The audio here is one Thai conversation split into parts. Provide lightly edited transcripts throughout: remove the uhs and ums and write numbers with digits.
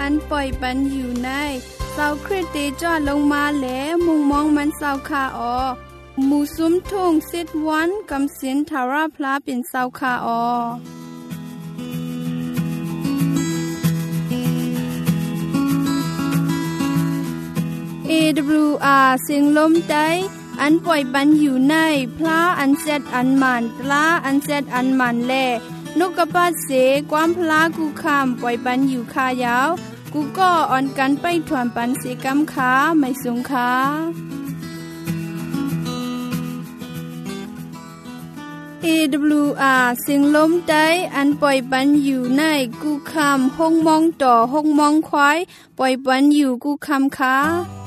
อันปล่อยปันอยู่ในเศร้าคริสเตจอดลงมาแลมุงมองมันเศร้าคาออหมู่ซุ้มทุ่งซิดวันกำสินทาราพลาเป็นเศร้าคาออAWR เสียงลมใจอันปล่อยปันอยู่ในพระอันเซตอันมันตลาอันเซตอันมันแลนกกระปาเสความพลากูคำปล่อยปันอยู่คายาวกูก็อ่อนกันไปถวนปันเสกำขาไม่สงขาAWR เสียงลมใจอันปล่อยปันอยู่ในกูคำห้องมองต่อห้องมองควายปล่อยปันอยู่กูคำขา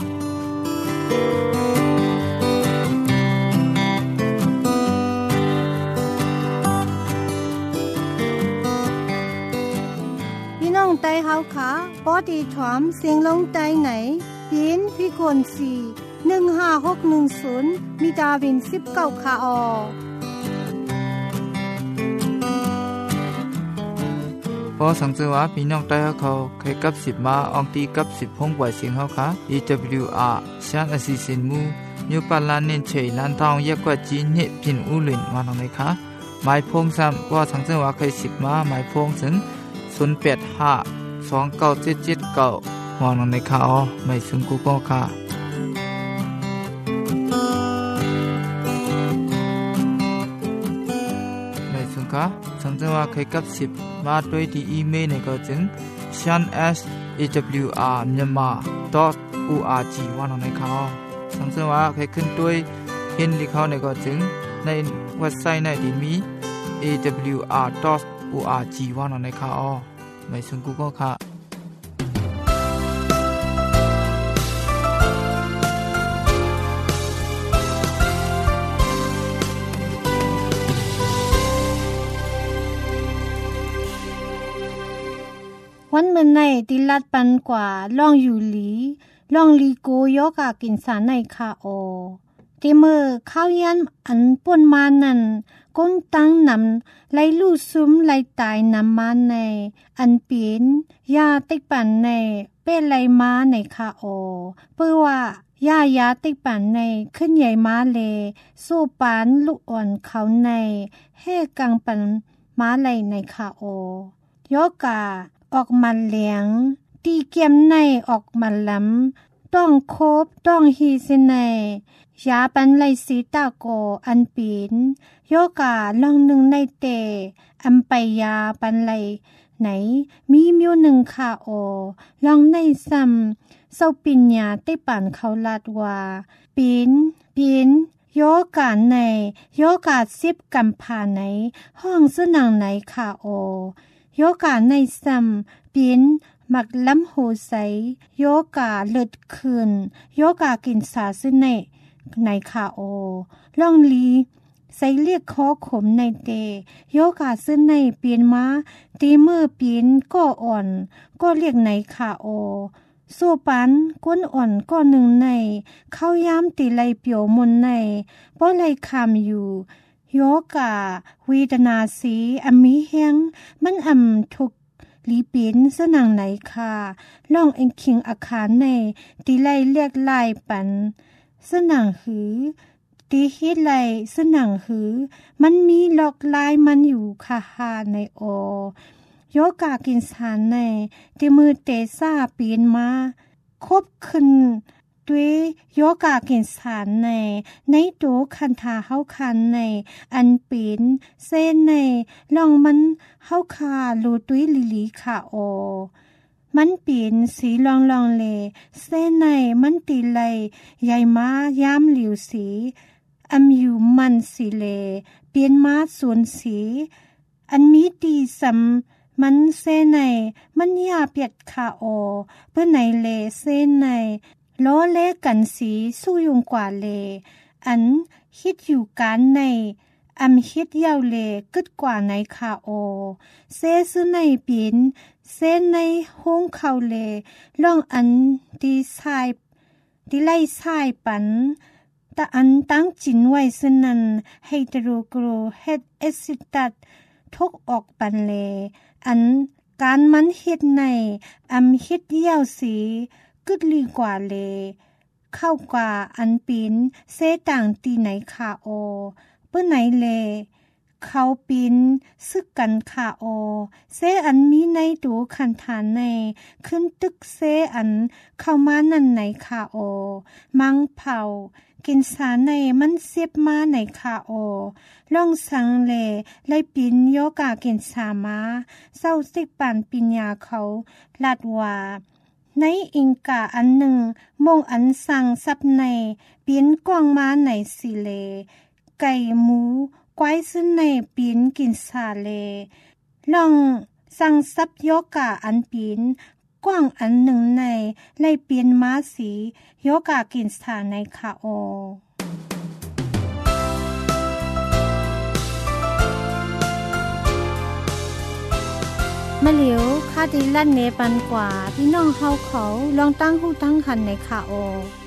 พี่น้องไต้เฮาค่ะปอดีถอมเสียงลงไต้ไหนปีนพี่คน4156110มีดาวิน19ค่ะออพอสังเกตว่าพี่น้องใต้เขาเคยกับ10มาอองตีกับ10ห้องปล่อยเสียงเฮาค่ะ EWR ชานอสิสินมูยูปาลานเนนเชยลานทองยกว่าจีนเฮพินอูลินมาตรงไหนคะหมายพงซ้ำว่าสังเกตว่าเคย10มาหมายพงถึง08529779มองตรงไหนคะอ๋อไม่ซึ่งกูก็ค่ะไม่ซึ่งค่ะสังเกตว่าเคยกับ10มาด้วยที่อีเมลในก็จึง shan@awrmyanmar.org ว่าตรงไหนคะสังเกตว่าเคยขึ้นด้วยเห็นลิขในก็จึงในเว็บไซต์ในที่มี awr.org ว่าตรงไหนคะไม่ซึ่งกูก็ค่ะวันเมื่อในติลัดปันกว่าล่องอยู่หลีล่องลีโกยกากินสารในคาโอติเมอข้าวยันอันป่นมานั่นก้นตั้งนำไล่ลู่ซุ้มไล่ตายนำมาในอันเปลี่ยนยาติกปันในเป็นไล่มาในคาโอเพื่อว่ายาติกปันในขึ้นใหญ่มาเลสู้ปานลูกอ่อนเขาในให้กังปันมาไล่ในคาโอยกาออกมันเหลียงตีเกียมในออกมันลำต้องคบต้องฮีสิในยาปันไลสีตาโกอันปีนโยกาลองหนึ่งในเตอันไปยาปันไลไหนมีมิวหนึ่งค่ะโอลองในซ้ำเศร้าปิญญาได้ปั่นเขาลาดว่าปีนโยกาในโยกา10กำพาไหนห้องซื้อหนังไหนค่ะโอโยกาในซ้ำปีนมักล้ำโหใสโยกาเลิดคืนโยกากินสาซึ่งในคาโอล่องลีใส่เรียกคอขมในเตโยกาซึ่งในเปลี่ยนมาตีมือปีนก็อ่อนก็เรียกในคาโอโซปันก้นอ่อนก็หนึ่งในเข้าย้ำตีไลเปียวมนในป้อไลคามอยู่โยกาวีดนาสีอมีเฮียงมันทุกลีปินสนังไหนค่ะล่องเอ็งคิงอาคารในตีไลเรียกลายปันสนังหือตีฮิตไลสนังหือมันมีหลอกลายมันอยู่ค่ะหาในโอโยกากินสารในตีมือเตซ่าปีนมาคบขึ้นด้วยโยกากินสารในโตคันทาเฮาคันในอันปีนเส้นในลองมันเฮาคาลูตุยลิลีค่ะโอมันปีนสีลองเลเส้นในมันตีไลใหญ่มายามหลิวสีอยู่มันสีเลเปลี่ยนมาส่วนสีอันมีตีสำมันเส้นในมันยาเปียดค่ะโอเพื่อไหนเลเส้นในล้อเล่กันสีสู้ยุงกว่าเลอันฮิตอยู่การในฮิตยาวเลกึดกว่าในคาโอเซซื้อในปีนเส้นในห้องเขาเลล่องอันดีไล่สายปันแต่อันตั้งจินไว้ซึ่งนั้นไฮโดรโกรเฮดเอซิตัดทกออกปันเลอันการมันเฮ็ดในเฮ็ดเยี่ยวสีกึดลีกว่าเลเข้ากว่าอันปินเซต่างตีไหนค่ะโอเปิ้นไหนเลเขาปินซึกกันค่ะโอเซอันมีในตูคันฐานในขึ้นตึกเซอันเข้ามานั่นไหนค่ะโอมังเผากินสาในมันเสียบมาไหนค่ะโอล่องสังเลไลปินโยกากินสามาเศร้าสิกปันปิญญาเขาลาดว่าในอิงกาอันหนึ่งมงอันสั่งซับในปีนกว้างมาในสิเลไก่หมูกวายซึ่งในปีนกินสาเลลองสั่งซับโยกาอันปีนกว้างอันหนึ่งในไล่ปีนมาสีโยกากินสาในคาโอมะเหลียวคาดิลั่นเนปันกว่าพี่น้องเฮาเขาลองตั้งหูตั้งหันในคาโอ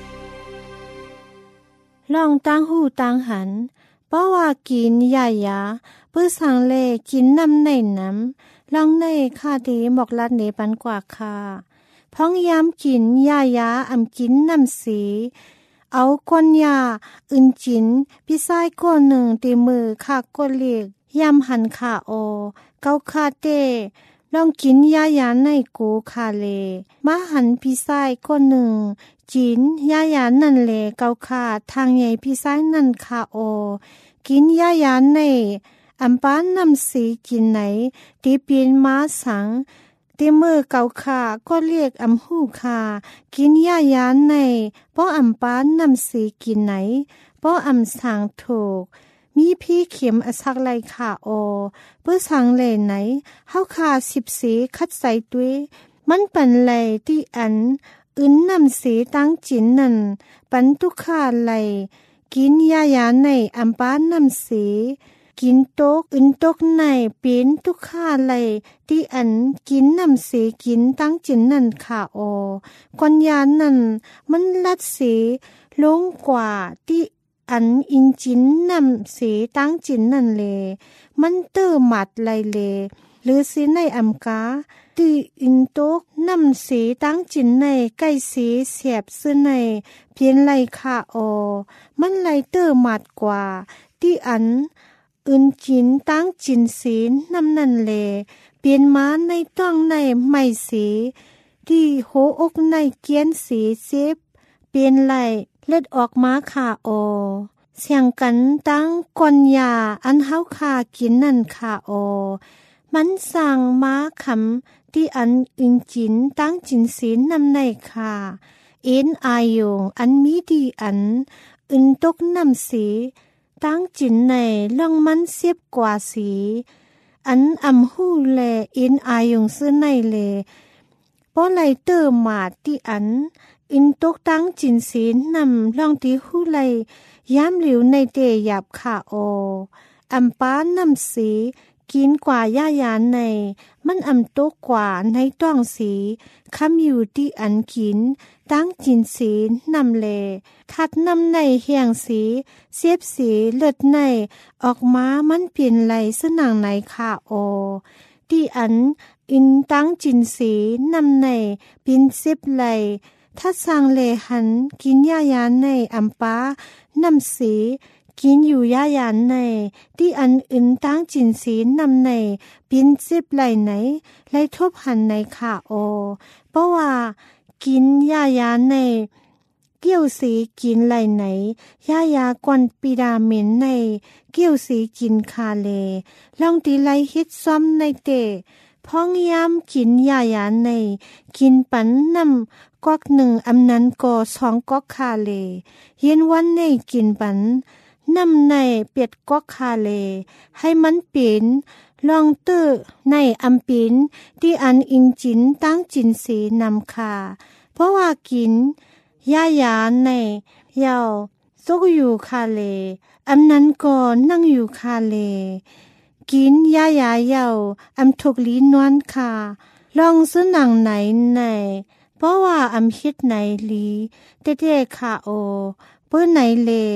ลองตั้งหูตั้งหันเพราะว่ากินยายาเพื่อสังเลกินน้ำในน้ำลองในคาดีบอกลัดเนปันกว่าค่ะพ้องยามกินยายากินน้ำสีเอาก้นยาอึนจินพี่ชายก้นหนึ่งตีมือคากก้นเลียกยำหันขาโอเกาคาเต้ลองกินยายาในกูคาเลมาหันพี่ชายก้นหนึ่งจินยายานั่นเลเกาคาทางใหญ่พี่ชายนั่นคาโอกินยายาในป้านน้ำสีกินไหนตีปีนมาสังตีมือเกาคาก็เรียกหูคากินยายาในป้อป้านน้ำสีกินไหนป้อสังถูกมีพี่เข็มสักไลขาโอเพื่อสังเลไหนเฮาคา14คัดใส่ด้วยมันปันไลที่อึนน้ำสีตั้งจินนั่นปันทุกขาไลกินยายาในป้านน้ำสีกินตกอึนตกในเป็นทุกข้าไลที่กินน้ำสีกินตั้งจินนั่นค่ะโอก่อนยานั่นมันลัดสีลงกว่าที่อินจินน้ำสีตั้งจินนั่นเลมันเตอหมัดไลเลหรือสีในกาที่อินตกน้ำสีตั้งจินในใกล้สีเสียบซึ่งในเพียนไลค่ะโอมันไลเตอหมัดกว่าที่อึนจินตั้งจินสีน้ำนั่นเลเปลี่ยนมาในต้องในไม่สีที่โหอกในเกียนสีเซฟเปลี่ยนไหลเลือดออกมาขาโอเสียงกันตั้งก่อนยาเฮาคากินนั่นขาโอมันสั่งมาคำที่อึนจินตั้งจินสีน้ำในขาอายงมีดีอึนตกน้ำสีตั้งจินในล่องมันเสียบกว่าสีหูแลอายงซื้อในเลป้อไลเตอร์มาที่อินตกตั้งจินสีนำล่องที่หูไลย้ำหลิวในเตหยับขาโอป้านำสีกินกว่ายายาในมันตกกว่าในต้องสีคำอยู่ที่กินตั้งจินสีนำเลคัดนำในเหียงสีเสียบสีเลือดในออกมามันเปลี่ยนไหลสนังในขาโอที่อินตั้งจินสีนำในปินเสียบไหลถ้าสร้างเลหันกินยายาในป้านำสีกินอยู่ยายานในที่อึนตั้งจินสีนำในปินซิบไหลไหนไหลทบหันในขาโอเพราะว่ากินยายานในเกี่ยวสีกินไหลไหนยายากวนปีดาเมนในเกี่ยวสีกินคาเลลองตีไหลฮิตซ้อมในเตพ้องยามกินยายานในกินปันนำก๊อกหนึ่งนั้นก็2ก๊อกคาเลเย็นวันในกินปันน้ำในเปียดก๊อกคาเลให้มันเป็นลองเตอร์ในปินที่อินจินตั้งจินสีนำคาเพราะว่ากินยายาในยาวซกอยู่คาเลนั้นก็นั่งอยู่คาเลกินยายาวทุกลีนวนคาลองซื้อหนังไหนในเพราะว่าฮิตไหนลีเตคาโอเปิ้นไหนเล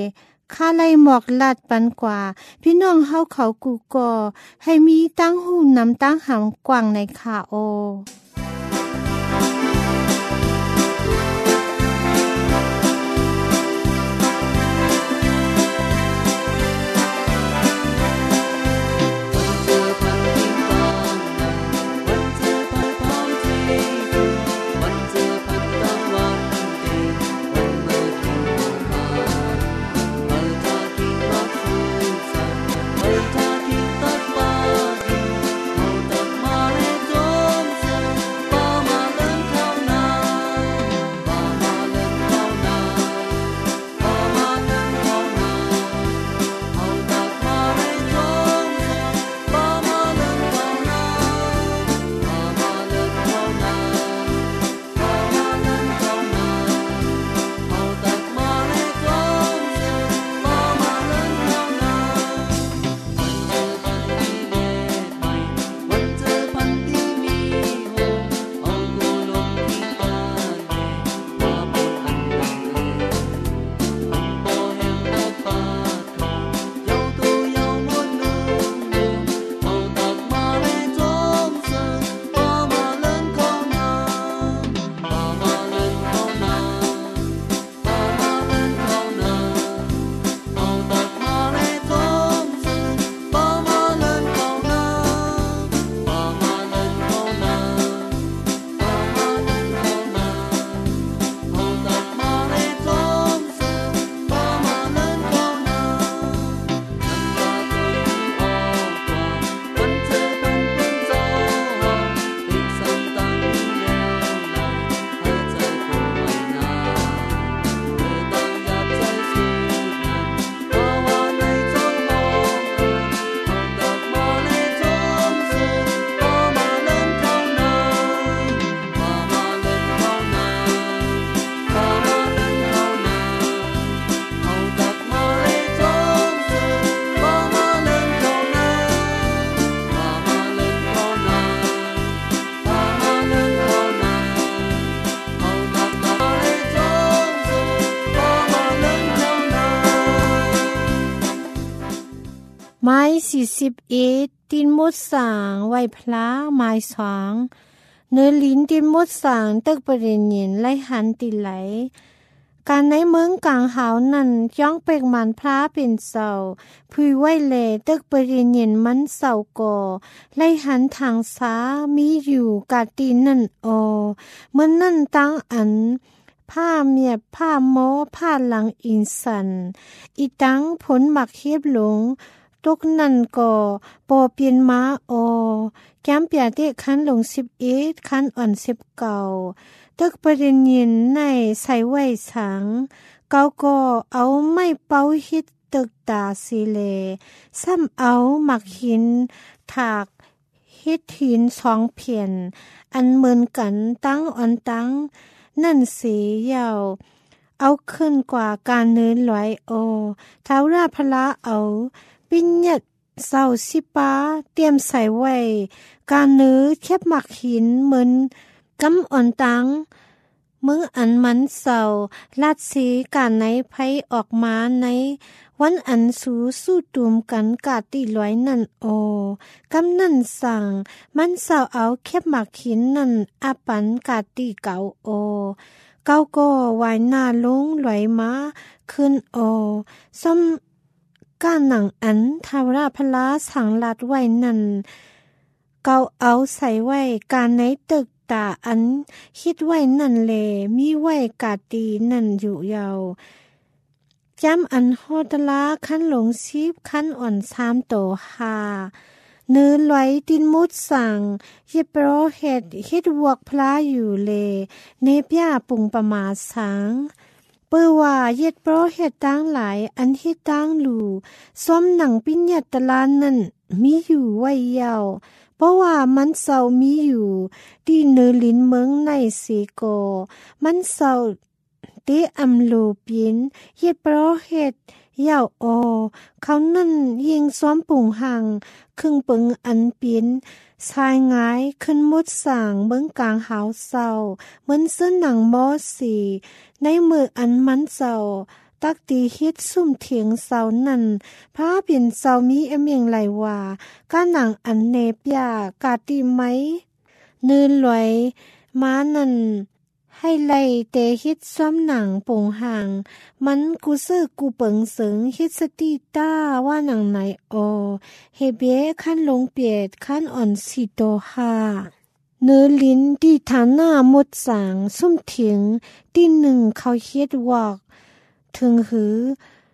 ข้าไล่หมอกลาดปันกว่าพี่น้องเฮาเขากูก่อให้มีตั้งหูนำตั้งหำกว่างในคาโอไม้41ตินมดสางไว้พระไม้สางเนื้อลิ้นตินมดสางตึกประเด็นเย็นไล่หันติไหลการในเมืองกลางหาวนั้นย่องเป็กมันพระเป็นเสาพุยไว้แลตึกประเด็นเย็นมันเสาก่อไล่หันทางซ้ามีอยู่กาตีนั่นเมื่อนั่นตั้งอันผ้าเมียบผ้าโมผ้าหลังอินสันอีตั้งผลหมักเฮียบหลงตกนั่นก่อปอเปลี่ยนม้าแก้มเปียเตะคันลง11คันอ่อน19ตึกประเด็นเย็นในใส่ไว้สังเกาก็เอาไม่เป้าฮิตตึกตาสีเลซ้ำเอาหมักหินถากฮิตหิน2เพียนอันเหมือนกันตั้งอ่อนตั้งนั่นสียาวเอาขึ้นกว่าการเนินลอยท้าวราพละเอาปิญญาเศร้าสิปาเตรียมใส่ไว้การเนื้อแคบหมักหินเหมือนกำอ่อนตังมืออันมันเศร้าลาดสีการไหนไผออกมาในวันอันสู้ตุ่มกันกาตีลอยนั่นกำนั่นสั่งมันเศร้าเอาแคบหมักหินนั่นอาปันกาตีเก่าเก้าก็วายหน้าลงลอยมาขึ้นซ้ำก้านหนังอันทาวราพลาสังลัดไว้นั่นเกาเอาใส่ไว้การในตึกตาอันคิดไว้นั่นแลมีไว้กาตีนั่นอยู่ยาวจำอันโฮตลาขั้นหลงชีพขั้นอ่อน3โต5เนื้อลอยตินมุดสั่งเย็บโรเฮ็ดฮิดวกพลาอยู่เลเนปยาปุงประมาสังเปื้อว่าเย็ดโปรเฮ็ดตั้งหลายอันที่ตั้งหลู่ซ้อมหนังปิญญาตลานนั่นมีอยู่ไว้ยาวเพราะว่ามันเศร้ามีอยู่ที่เนื้อลิ้นเมืองในสีโกมันเศร้าเตอำโลปินเย็ดโปรเฮ็ดยาวเขานั่นยิงซ้อมปุ่งหังครึ่งปึงอันปินชายงายขึ้นมุดสั่งเบื้องกลางหาวเศร้าเหมือนเสื้อหนังมอสีในมืออันมันเศร้าตตักตีเฮ็ดซุ่มเถียงเสานั่นพระเป็นเสามีเมียงไหลว่าก้าหนังอันเนบยากาตีไหมเนินลอยม้านั่นให้ไล่เตเฮ็ดซ้อมหนังโป่งห่างมันกูซื้อกูเปิงเสิงเฮ็ดสติต้าว่าหนังไหนเฮเบขั้นลงเปียดขั้นอ่อนสิโตหาเนื้อลิ้นดีฐานหน้าหมดสางซุ่มเถียงตีหนึ่งเขาเฮ็ดวอกถึงหือ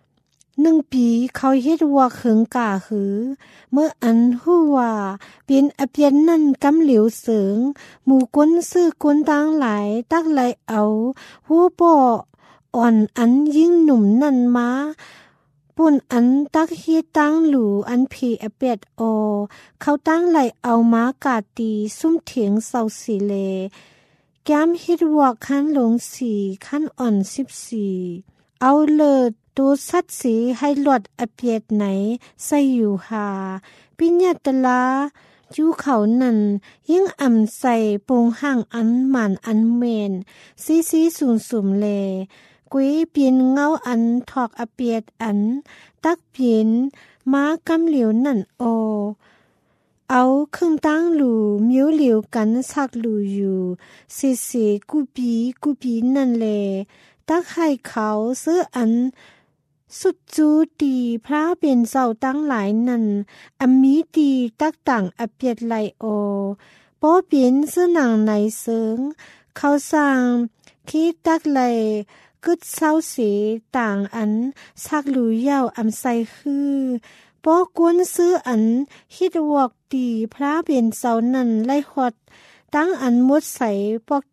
1 ปีเขาเฮ็ดวอกหึงกาหือเมื่ออันฮู้ว่าเป็นอเปียนนั่นกำเหลียวเสิงหมู่ก้นซื้อก้นต่างหลายตักไหลเอาฮู้บ่อ่อนอันยิ่งหนุ่มนั่นมาปุ่นอันตักเฮ็ดตั้งหลูอันผีอเปียดเขาตั้งไหลเอามากาตีซุ่มเถียงเศร้าสีเลแก้มเฮ็ดวอกขั้นลง4ขั้นอ่อน14เอาเลิศตูสัดสีให้หลอดอเปียดไหนใส่อยู่หาปิญญาตลาจูเขานั่นยิ่งอ่ำใส่โปงห่างอันหมันอันเมนซีสูมเลกุยเปลี่ยนเงาอันถอกอเปียดอันตักเปลี่ยนม้ากำเหลียวนั่นเอาครึ่งตั้งหลูมิ้วเหลียวกันสักหลูอยู่สีกูปีนั่นแลตักให้เขาซื้ออันสุดจูตีพระเป็นเจ้าตั้งหลายนั่นอมีตีตักต่างอเปียดไหลป้อเปลี่ยนซื้อหนังไหนเสิงเขาสร้างคิดตักไหลกึดเศร้าเสีต่างอันสักหลูยาวอำใสคือป้อกวนซื้ออันฮิดวอกตีพระเป็นเจ้านั่นไล่หดตั้งอันมุดใสปอก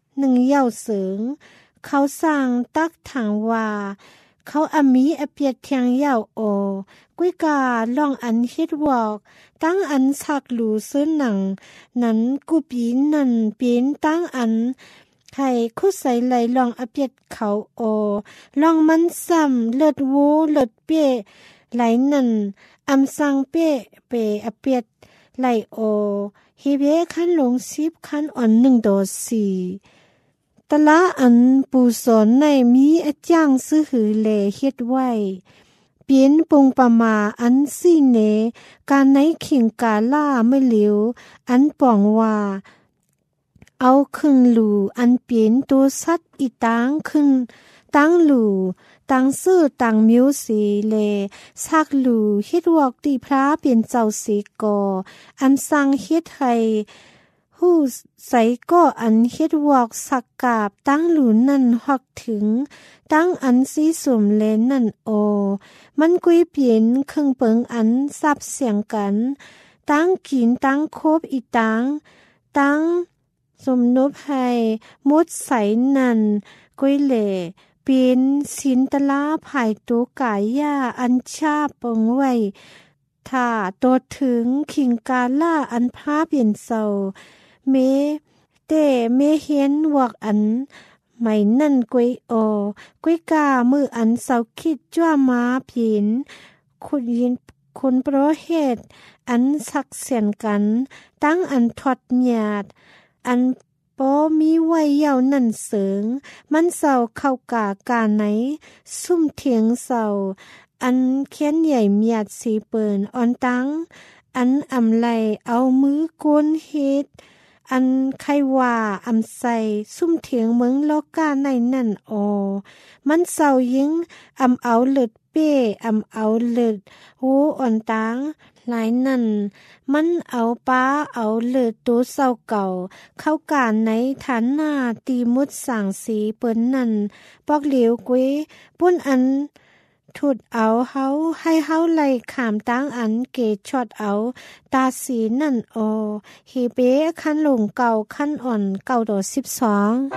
1ยาวเสิงเขาสร้างตักถังว่าเขาอมีอเปียดเทียงยาวกุ้ยกาลองอันเฮ็ดวอกตั้งอันสักหลูซื้อหนังนั้นกูปีนั่นเป็นตั้งอันไข่คุดใส่ไหลลองอเปียดเขาลองมันซ้ำเลิศวูเลิศเป้ไหลนั่นอำสังเป้เปอเปียดไหลฮิเบขั้นลง10ขั้นอ่อน1 ดอ4ตะละอันปูสอนในมีอาจ้างซื้อหือแลเฮ็ดไว้เปลี่ยนปงประมาอันซี่เนการในเข่งกาล่าไม่เหลียวอันป่องว่าเอาครึ่งหลูอันเปลี่ยนตัวสัตว์อีตางครึ่งตั้งหลูตั้งซื้อตั้งมิวสีเลซักหลูเฮ็ดวอกตีพระเป็นเจ้าสีกอันสร้างเฮ็ดให้หู้ใส่ก็อันเฮ็ดวอกสักกาบตั้งหลูนั่นฮอกถึงตั้งอันสีสมเลนนั่นมันกุยเปลี่ยนครึ่งเปิงอันซับเสียงกันตั้งกินตั้งคบอีตั้งสมนบให้มดใสนั่นกุยเหล่เป็นสินตลาภายตัวกายยาอันชาปงไว้ถ้าตัวถึงขิงกาล่าอันพาเปลี่ยนเศร้าเมเห็นวอกอันไม่นั่นกุยกามืออันเศร้าคิดจ้ามาเพียนคนโปรเหตุอันสักเสียนกันตั้งอันทอดหยาดอันป้อมีไว้ยาวนั่นเสิงมันเศร้าเข้ากาไหนซุ่มเถียงเศร้าอันเขียนใหญ่เมียดสีเปินอ่อนตั้งอันอำไลเอามือก้นเฮ็ดอันไขว่าอำใส่ซุ่มเถียงเมืองโลกาในนั่นมันเศร้ายิ่งอำเอาเลิดเป้อำเอาเลิดหูอ่อนตั้งหลายนั่นมันเอาป้าเอาเลิดตัวเศร้าเก่าเข้าการในฐานหน้าตีมุดสั่งสีเปิ้นนั่นปอกเหลียวกุ้ยปุ้นอันถุดเอาเฮาให้เฮาไล่ขามตั้งอันเกช็อดเอาตาสีนั่นฮีเบขั้นลงเก่าขั้นอ่อน9 ดอ12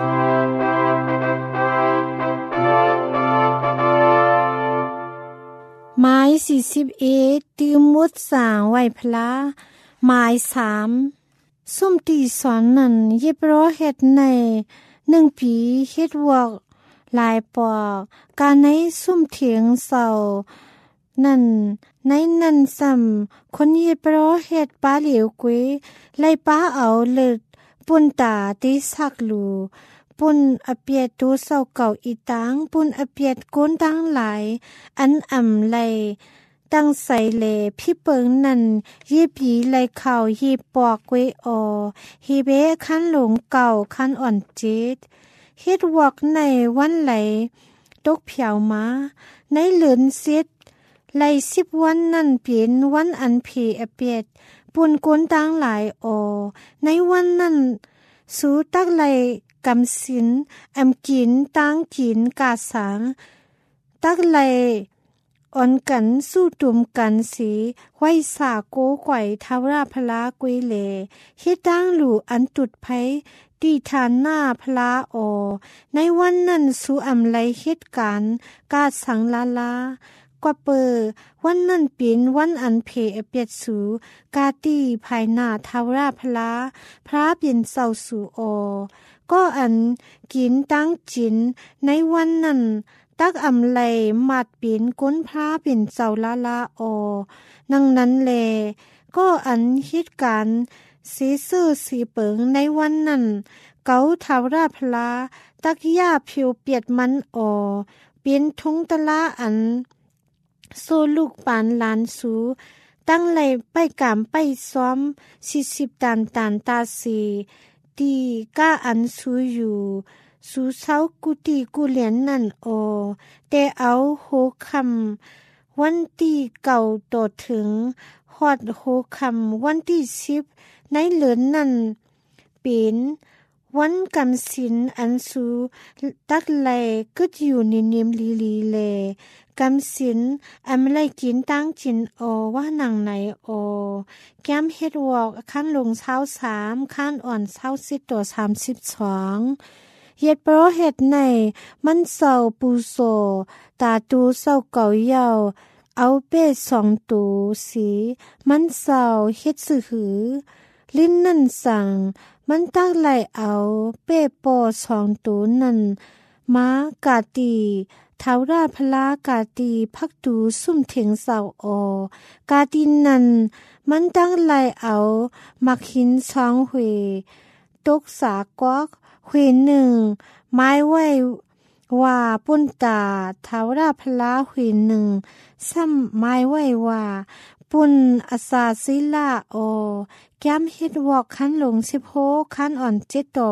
ไม้41ตีมุดสางไว้พละไม้3ซุ่มตีสอนนั่นเย็บร้อเฮ็ดใน1 ปีเฮ็ดวอกหลายปอกการในซุ่มเถียงเศร้านั่นในนั่นซ้ำคนเย็บร้อเฮ็ดป้าเหลียวกุยไล่ป้าเอาเลิดปุ่นตาตีสักหลูปุ่นอเปียตูเศร้าเก่าอีตังปุ่นอเปียดก้นตั้งหลายอันอ่ำไหลตั้งใส่เลพี่เปิงนั่นยีบีไหลเข่ายีปอกไว้ออฮีเบคันหลงเก่าคันอ่อนจิตเฮ็ดวอกในวันไหลตกเผียวมาในเหลือนซิดไหล10วันนั่นเปลี่ยนวันอันผีอเปียดปุ่นก้นตั้งหลายออในวันนั้นสูตักไหลกำสินอำกินตั้งกินกาสังตักไหลอ่อนกันสู้ตุ่มกันสีไว้สาโกก่อยทาวราพลากุยเลเฮ็ดตั้งหลู่อันตุดไผตีทานหน้าพลาออในวันนั้นสู่อำไลเฮ็ดการกาสังลาลากว่าเปอวันนั้นเป็นวันอันเพอเปียดสูกาตีภายหน้าทาวราพลาพระเป็นเศร้าสู่อก็อันกินตั้งจินในวันนั้นตักอำไลมัดเป็นก้นพระเป็นเจ้าลาลาอนังนั้นแลก็อันเหตุการณ์สีซื่อสีเปิงในวันนั้นเกาทาวราพลาตักย่าผิวเปียดมันเป็นทุงตะลาอันโซลูกปานหลานสูตั้งไหลไปกามไปซ้อม40ตันตาสีตีก้าอันสูอยู่สูเศร้ากุฏิกุเหลียนนั่นแต่เอาโหคำวันที่เก่าต่อถึงฮอดโหคำวันที่10ในเหลือนนั่นเป็นวันกำสินอันสูตักไหลกึดอยู่ในเนียมลีๆแลกำสินอำไลกินตั้งจินว่าหนังไหนแก้มเฮ็ดวอกขั้นลง23ขั้นอ่อน20ต่อ32เฮ็ดโปรเฮ็ดในมันเศร้าปูโซตาตูเศร้าเก่าเยาเอาเป็ด2ตูสีมันเศร้าเฮ็ดสื่อหือลิ้นนั่นสั่งมันตักไหลเอาเป้ปอ2ตูนั่นมากาตีทาวราพลากาตีพักตูซุ่มเถียงเศร้ากาตีนั่นมันตั้งไหลเอามักหิน2หวยตกสากอกหวย1ไม้ไว้ว่าปุ้นตาทาวราพลาหวย1ซ้ำไม้ไว้ว่าปุ้นอาสาศิลาแก้มเฮ็ดวอกคันหลง16คันอ่อน7ต่อ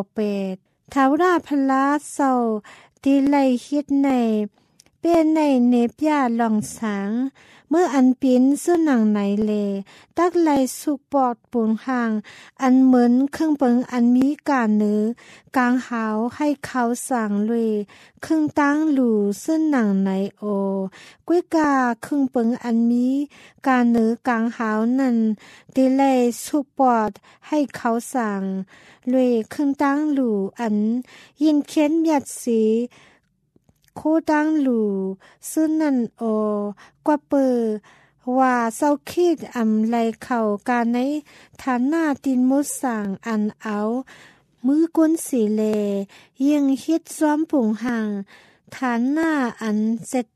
8ทาวราพลาเศร้าตีไหลเฮ็ดในเป็นในเนปยาลองสังเมื่ออันเป็นซึ่งหนังไหนเลตักไหลสุกปอดปูนห่างอันเหมือนเครื่องเปิงอันมีกาเนื้อกลางหาวให้เขาสั่งเลยเครื่องตั้งหลู่ซึ่งหนังไหนกวยกาเครื่องเปิงอันมีกาเนื้อกลางหาวนั่นตีไหลสุกปอดให้เขาสั่งเลยเครื่องตั้งหลู่อันยินเค้นหยัดสีโคดังหลู่ซึ่งนั่นกว่าเปอว่าเศร้าคิดอำไลเข่าการในฐานหน้าตินมุดสั่งอันเอามือก้นสีเลยิ่งฮิดซ้อมปุ่งห่างฐานหน้าอัน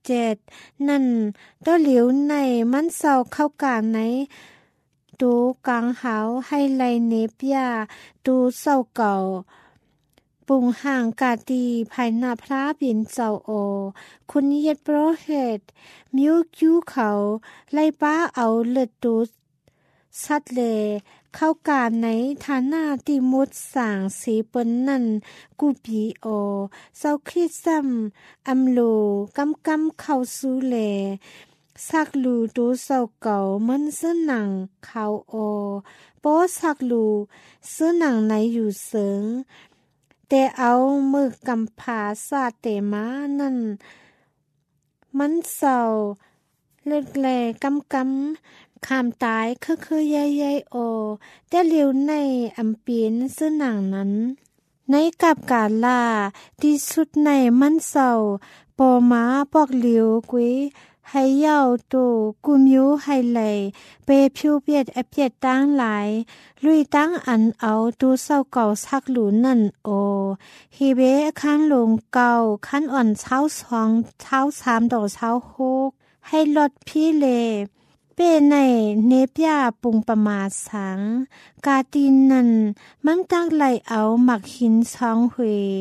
77นั่นต้อเหลียวในมันเศร้าเข้าการในตูกลางหาวให้ไลเนปยาตูเศร้าเก่าปุ่งห่างกาตีภายหน้าพระเป็นเจ้าคุณเย็ดโปรเฮดมิวคิวเขาไล่ป้าเอาเลือดตูสัดเลเข้าการในฐานะที่มุดสางสีเปิ้นนั่นกูปีเศร้าคริดซ้ำอำโลกำเข้าสู่เลสักลูตูเศร้าเก่ามันเสื้อหนังเขาโป้สักลูเสื้อหนังไหนอยู่เสิงแต่เอามือกำผาสาเตมานั่นมันเศร้าเลิกแลกำขามตายคือใหญ่แต่เหลียวในอำเปียนซึ่งหนังนั้นในกับกาลาที่สุดในมันเศร้าปอมาปอกเหลียวกุยให้เย้าตูกุมยูให้ไหลเปผิวเปียดเปียดตั้งหลายลุยตั้งอันเอาตูเศร้าเก่าสักหลุนนั่นฮีเบคันลงเก่าคันอ่อนเช้า2เช้า3ดอกเช้า6ให้ลดพี่เลเป้ในเนปยาปุงประมาสังกาตินนั่นมันตั้งไหลเอาหมักหิน2หวย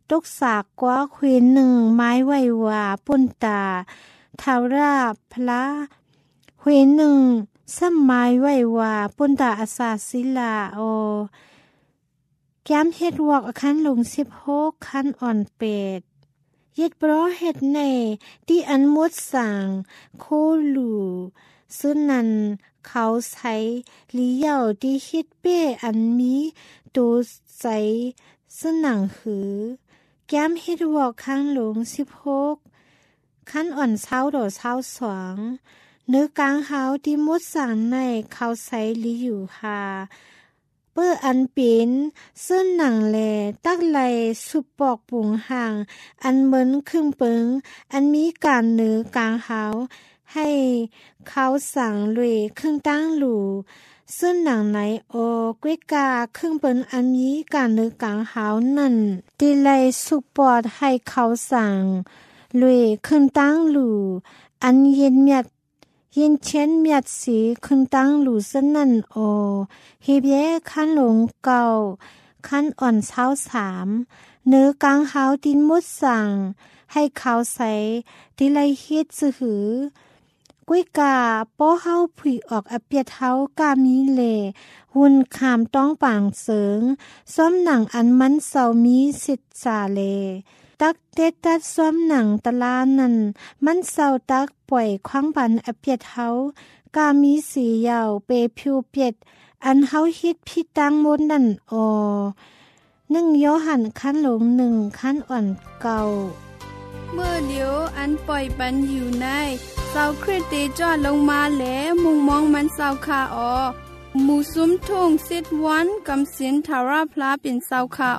ตกสากกว่าเขวนหนึ่งไม้ไว้ว่าป่นตาทาวราพระเขวนหนึ่งซ้ำไม้ไว้ว่าป่นตาอาสาศิลาโอแก้มเฮ็ดวอกอาคันลง16คันอ่อนเป็ดเย็ดบรอเฮ็ดในที่อันมดสั่งโคลูซึ่งนั้นเขาใช้ลีเหย่าที่เฮ็ดเป้อันมีตัวใสซึ่งหนังหือแก้มเฮ็ดวอกข้างลง16คันอ่อนเช้าดอเช้า2เนื้อกลางเฮาที่มดสั่งในเขาใช้ลีอยู่ค่ะเปิ้ออันเป็นซึ่งหนังแลตักไหลสุบปอกปุงห่างอันเหมือนครึ่งเปิงอันมีการเนื้อกลางเฮาให้เขาสั่งลุยครึ่งตั้งหลู่ซึ่งหนังไหนโอกวยกาครึ่งเปิงอันมีการเนื้อกลางเฮานั่นตีไหลสุบปอดให้เขาสั่งลุยครึ่งตั้งหลู่อันเย็นเมียดเย็นเช่นเมียดสีขึ้นตั้งหลู่สนั่นโอเฮียขั้นหลงเก่าขั้นอ่อนเช้า3เนื้อกลางเฮาดินมุดสั่งให้เขาใส่ที่ไรเฮ็ดสือกุ้ยกาป้อเฮาผุยออกอเปียเท้ากามีเลหุ่นขามต้องปางเสิงซ้อมหนังอันมันเศร้ามีสิทธิ์สาเลตักเตตัดซ้อมหนังตะลานั่นมันเศร้าตักปล่อยคว้างบันอเปียเท้ากามีสียาวเปผิวเปียดอันเฮาฮิตพี่ตังมดนั่น1 โยหันขั้นหลง1ขั้นอ่อนเก่าเมื่อเลียวอันปล่อยปันอยู่ในเศร้าคริสเตจอดลงมาแล้วมุงมองมันเศร้าคาหมู่ซุ้มทุ่งสิทธิ์วันกำสินทาราพลาเป็นเศร้าคา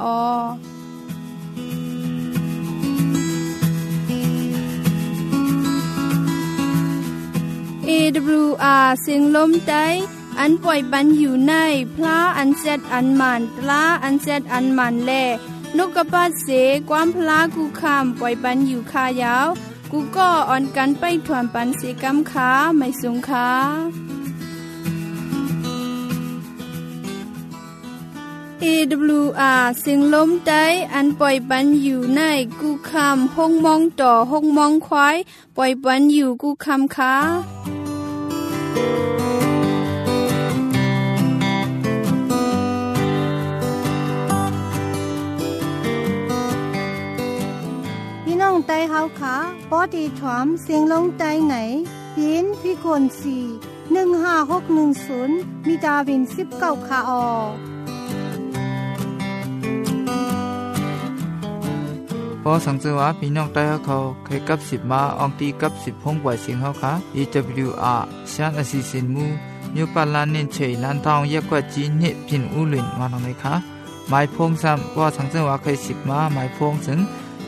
AWR เสียงลมใจอันปล่อยปันอยู่ในพระอันเซตอันมันตลาอันเซตอันมันแลนกกระปัดเสความพลากูคำปล่อยปันอยู่คายาวกูก็อ่อนกันไปถวนปันเสกำขาไม่สงขาAWR เสียงลมใจอันปล่อยปันอยู่ในกูคำห้องมองต่อห้องมองควายปล่อยปันอยู่กูคำขาไต้เฮาขาปอดีถวมเสียงลงไต้ไหนปีนพี่คน4 15610มีดาวิน19คาพอสังเกตว่าพี่น้องไต้เขาเคยกับ10มาอองตีกับ10ห้องไหวเสียงเฮาค่ะ AWR ชานอสิสินมูนิวปาลานเนินเฉยลันทองแยกกว่าจีนเนี่ยพินอุลินมาหนองไหนคะหมายพงซ้ำว่าสังเกตว่าเคย10มาหมายพงถึง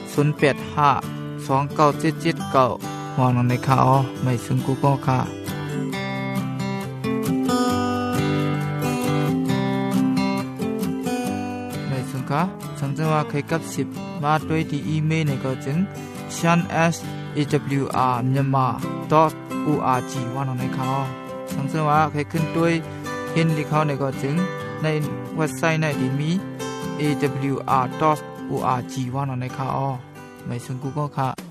085297779หัวนอนในข่าวไม่ซึ่งกูก็ค่ะไม่ซึ่งค่ะสังเกตว่าเคยกับ10มาด้วยที่อีเมลในก็จึง shan@awr.myanmar.org ว่านอนในข่าวสังเกตว่าเคยขึ้นด้วยเห็นที่เขาในก็จึงในเว็บไซต์ในที่มี awr.org ว่านอนในข่าวไม่ซึ่งกูก็ค่ะ